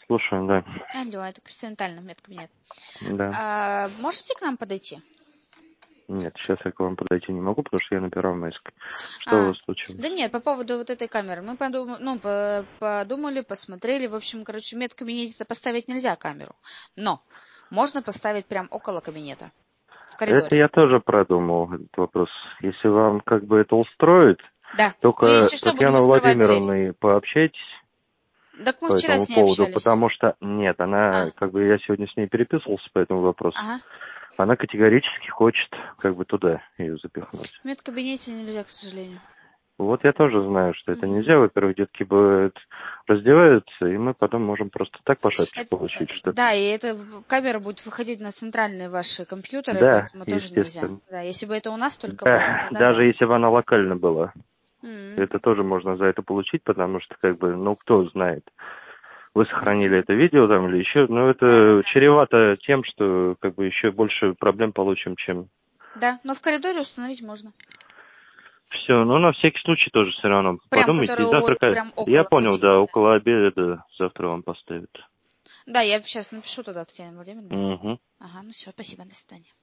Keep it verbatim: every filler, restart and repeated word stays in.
Слушаю, да. Алло, это Континентальный медкабинет. Да. А, можете к нам подойти? Нет, сейчас я к вам подойти не могу, потому что я на Первомайской. Что у А, вас случилось? да нет, по поводу вот этой камеры. Мы подум... ну, по- подумали, посмотрели. В общем, короче, в медкабинете поставить нельзя камеру. Но можно поставить прям около кабинета, в Это коридоре. я тоже продумал, этот вопрос. Если вам как бы это устроит, Да. только Ну, если с что, будем Татьяной открывать дверь. Владимировной пообщайтесь Так мы по вчера этому с ней поводу, общались. потому что, нет, она, А, как бы я сегодня с ней переписывался по этому вопросу, ага. она категорически хочет как бы туда ее запихнуть. В медкабинете нельзя, к сожалению. Вот я тоже знаю, что это Мгм. нельзя. Во-первых, детки бывают, раздеваются, и мы потом можем просто так по шапке Это- получить, что... да, и эта камера будет выходить на центральные ваши компьютеры, Да, поэтому тоже нельзя. естественно. Да, если бы это у нас только было, Да, тогда да. даже если бы она локально была. М. Это тоже можно за это получить, потому что, как бы, ну, кто знает, вы сохранили это видео там или еще, но Да, да, это да. чревато тем, что, как бы, еще больше проблем получим, чем... Да, но в коридоре установить можно. Все, ну, на всякий случай тоже все равно Прям, подумайте. который И завтра, вот ка- прям я около понял, да, кабинета. около обеда завтра вам поставят. Да, я сейчас напишу туда Татьяне Владимировне. Угу. Ага, ну все, спасибо, до свидания.